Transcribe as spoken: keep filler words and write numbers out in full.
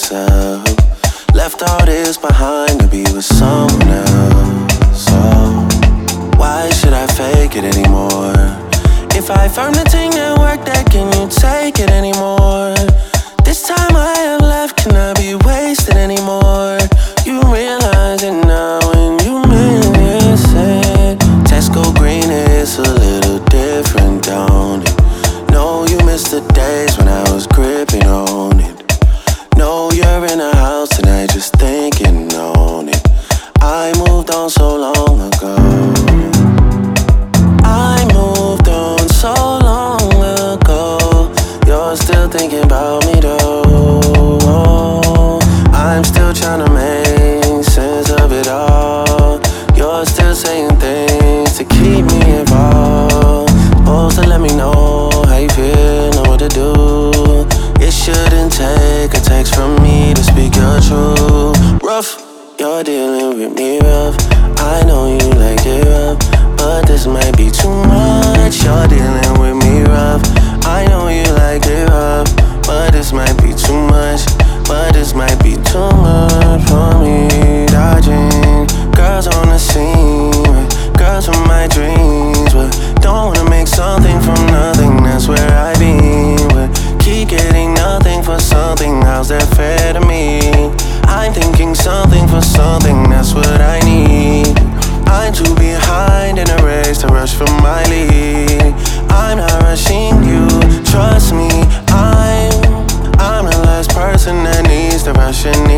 myself. Left all this behind to be with someone else. So why should I fake it anymore? If I found the thing that worked, that can you take it anymore? This time I have left cannot be wasted anymore. You realize it now when you miss it. Tesco green is a little different, don't it? No, you miss the days when I was gripping on it. No, you're in a house tonight just thinking on it. I moved on so long ago. I moved on so long ago. You're still thinking about me though. I'm still trying to make sense of it all. You're still saying things to keep me involved. Supposed to let me know how you feel, know what to do. It shouldn't take a text from me to speak your truth. Rough, you're dealing with me rough. I know you like it rough, but this might be too much. You're dealing with me rough. I know you like it rough, but this might be too much. But this might be too much for me. Dodging girls on the scene, girls from my dreams, but don't wanna make something from nothing. That's where I been. But keep getting nothing for something. How's that fair to me? I'm thinking something for something. That's what I need. I'm too behind in a race to rush for my lead. I'm not rushing you, trust me. I'm I'm the last person that needs to rush in